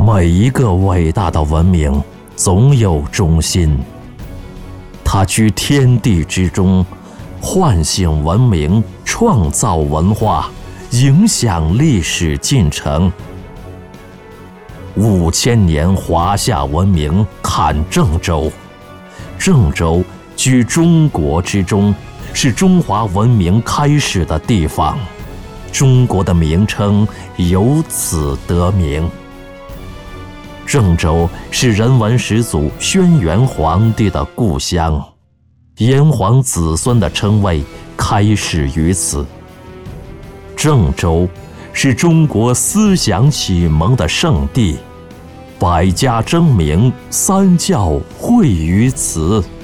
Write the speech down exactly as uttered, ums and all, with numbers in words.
每一个伟大的文明总有中心，它居天地之中，唤醒文明，创造文化，影响历史进程。五千年华夏文明看郑州，郑州居中国之中，是中华文明开始的地方，中国的名称由此得名。郑州是人文始祖轩辕皇帝的故乡，炎黄子孙的称谓开始于此。郑州是中国思想启蒙的圣地，百家争鸣，三教汇于此。